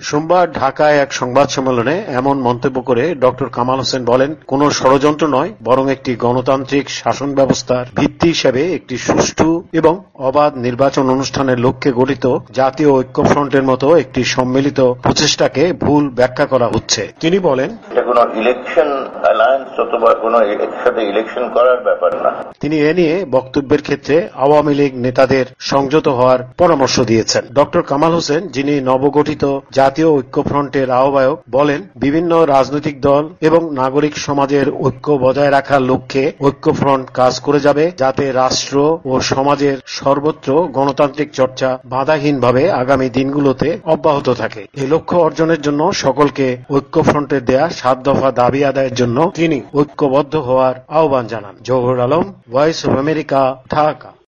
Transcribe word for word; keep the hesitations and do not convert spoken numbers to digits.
সোমবার ঢাকায় এক সংবাদ সম্মেলনে এমন মন্তব্য করে ডক্টর কামাল হোসেন বলেন, কোন ষড়যন্ত্র নয়, বরং একটি গণতান্ত্রিক শাসন ব্যবস্থার ভিত্তি হিসেবে একটি সুষ্ঠু এবং অবাধ নির্বাচন অনুষ্ঠানের লক্ষ্যে গঠিত জাতীয় ঐক্যফ্রন্টের মতো একটি সম্মিলিত প্রচেষ্টাকে ভুল ব্যাখ্যা করা হচ্ছে। তিনি বলেন, এটা কোনো ইলেকশন অ্যালায়েন্স অথবা কোনো একসাথে ইলেকশন করার ব্যাপার না। তিনি এ নিয়ে বক্তব্যের ক্ষেত্রে আওয়ামী লীগ নেতাদের সংযত হওয়ার পরামর্শ দিয়েছেন। ডক্টর কামাল হোসেন, যিনি নবগঠিত জাতীয় ঐক্যফ্রন্টের আহ্বায়ক, বলেন, বিভিন্ন রাজনৈতিক দল এবং নাগরিক সমাজের ঐক্য বজায় রাখার লক্ষ্যে ঐক্যফ্রন্ট কাজ করে যাবে, যাতে রাষ্ট্র ও সমাজের সর্বত্র গণতান্ত্রিক চর্চা বাধাহীনভাবে আগামী দিনগুলোতে অব্যাহত থাকে। এই লক্ষ্য অর্জনের জন্য সকলকে ঐক্যফ্রন্টের দেয়া সাত দফা দাবি আদায়ের জন্য তিনি ঐক্যবদ্ধ হওয়ার আহ্বান জানান। Zahur Alam, Voice of America, Dhaka.